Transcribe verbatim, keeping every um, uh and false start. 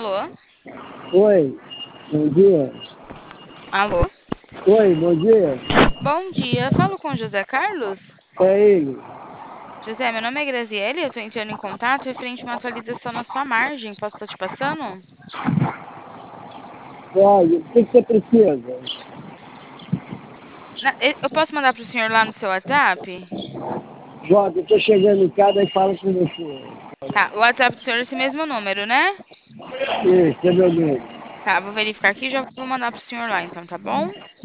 Alô? Oi, bom dia. Alô? Oi, bom dia. Bom dia, falo com José Carlos? É ele. José, meu nome é Graziele, eu estou entrando em contato referente a uma atualização na sua margem. Posso estar te passando? Olha, o que, que você precisa? Na- e- Eu posso mandar para o senhor lá no seu WhatsApp? Jota, eu tô chegando em casa e falo com você. Tá, o WhatsApp do senhor é esse mesmo número, né? Isso, é meu nome. Tá, vou verificar aqui e já vou mandar para o senhor lá, então, tá bom?